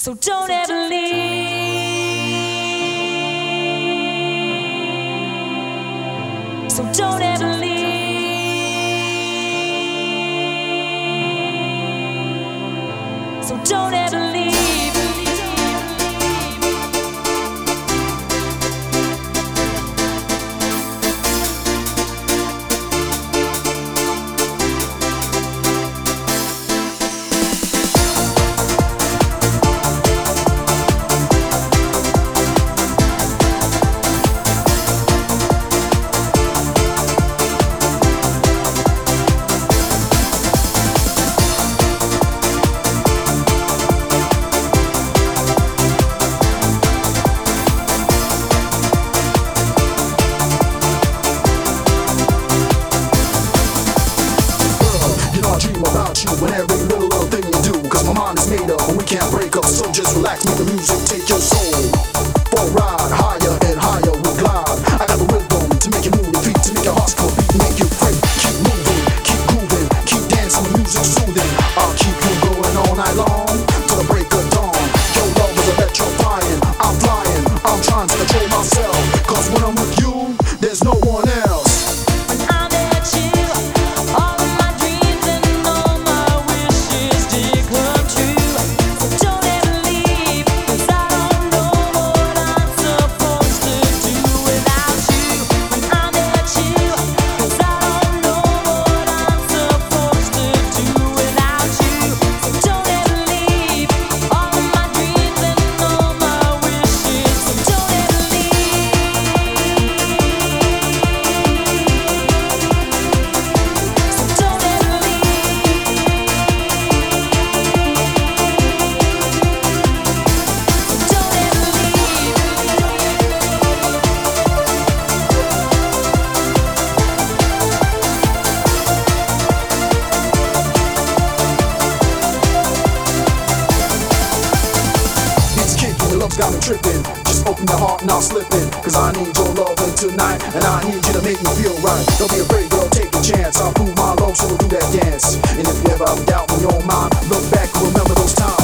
So don't ever leave. So don't ever leave. So don't ever leave. When every little thing you do, cause my mind is made up and we can't break up. So just relax, make the music take your soul for a ride, higher and higher we'll glide. I got the rhythm to make you move your feet, to make your heart skip beat, make you free. Keep moving, keep grooving, keep dancing, the music soothing. I'll keep you going all night long till the break of dawn. Your love is electrifying, I'm flying, I'm trying to control myself, cause when I'm with you, there's no one else. Got me tripping, just open your heart, not slipping. Cause I need your loving tonight, and I need you to make me feel right. Don't be afraid, girl, take a chance. I'll prove my love, so we'll do that dance. And if you ever have a doubt in your mind, look back and remember those times.